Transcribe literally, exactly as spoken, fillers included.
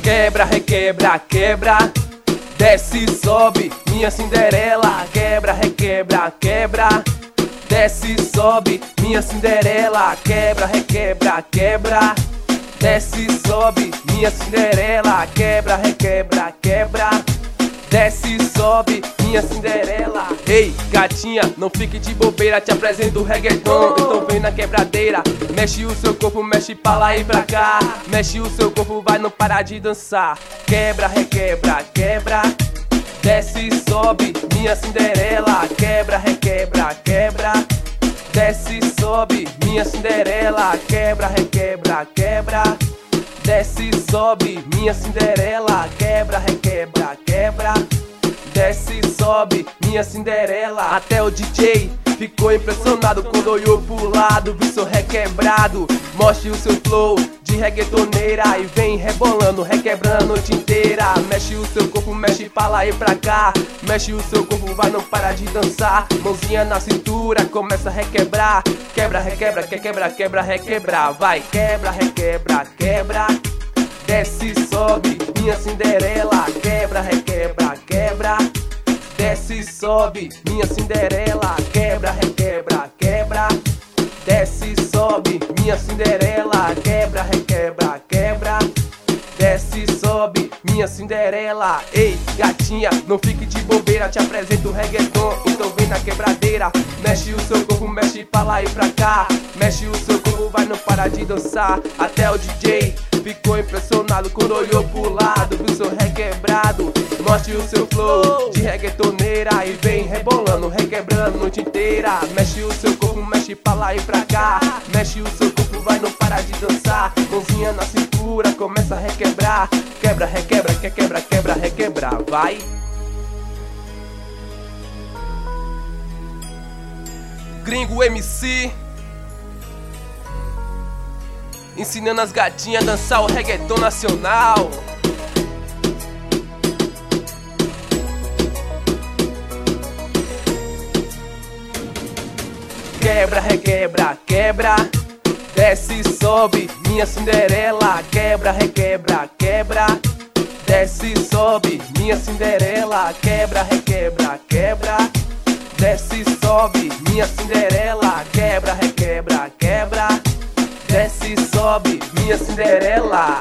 Quebra, requebra, quebra, desce, sobe, minha Cinderela. Quebra, requebra, quebra, desce, sobe, minha Cinderela. Quebra, requebra, quebra, desce, sobe, minha Cinderela. Quebra, requebra, quebra, desce, sobe, minha Cinderela. Ei, gatinha, não fique de bobeira, te apresento o reggaeton. Então vem na quebradeira, mexe o seu corpo, mexe pra lá e pra cá. Mexe o seu corpo, vai não parar de dançar. Quebra, requebra, quebra, desce, sobe, minha Cinderela. Quebra, requebra, quebra, desce, sobe, minha Cinderela. Quebra, requebra, quebra, desce, sobe, minha Cinderela. Quebra, requebra, quebra, desce, sobe, minha Cinderela. Até o D J ficou impressionado quando olhou pro lado, viu seu requebrado. Mostre o seu flow de reggaetoneira e vem rebolando, requebrando a noite inteira. Mexe o seu corpo, mexe pra lá e pra cá. Mexe o seu corpo, vai não parar de dançar. Mãozinha na cintura, começa a requebrar. Quebra, requebra, quer quebra, quebra, requebrar. Vai, quebra, requebra, quebra, desce, sobe, minha Cinderela. Quebra, requebra, quebra, desce, sobe, minha Cinderela. Quebra, requebra, quebra, desce, sobe, minha Cinderela. Quebra, requebra, quebra, desce, sobe, minha Cinderela. Ei, gatinha, não fique de bobeira, te apresento o reggaeton. Então vem na quebradeira, mexe o seu corpo, mexe pra lá e pra cá. Mexe o seu corpo, vai não parar de dançar. Até o D J ficou impressionado quando olhou pro lado, viu seu requebrado. Mostre o seu flow de reggaetoneira e vem rebolando, requebrando a noite inteira. Mexe o seu corpo, mexe pra lá e pra cá. Mexe o seu corpo, vai não parar de dançar. Mãozinha na cintura, começa a requebrar. Quebra, requebra, quer quebra, quebra, requebrar. Vai. Gringo M C ensinando as gatinhas a dançar o reggaeton nacional. Quebra, requebra, quebra, desce, sobe, minha Cinderela. Quebra, requebra, quebra, desce, sobe, minha Cinderela. Quebra, requebra, quebra, desce, sobe, minha Cinderela. Quebra, requebra, quebra, desce, sobe, minha Cinderela.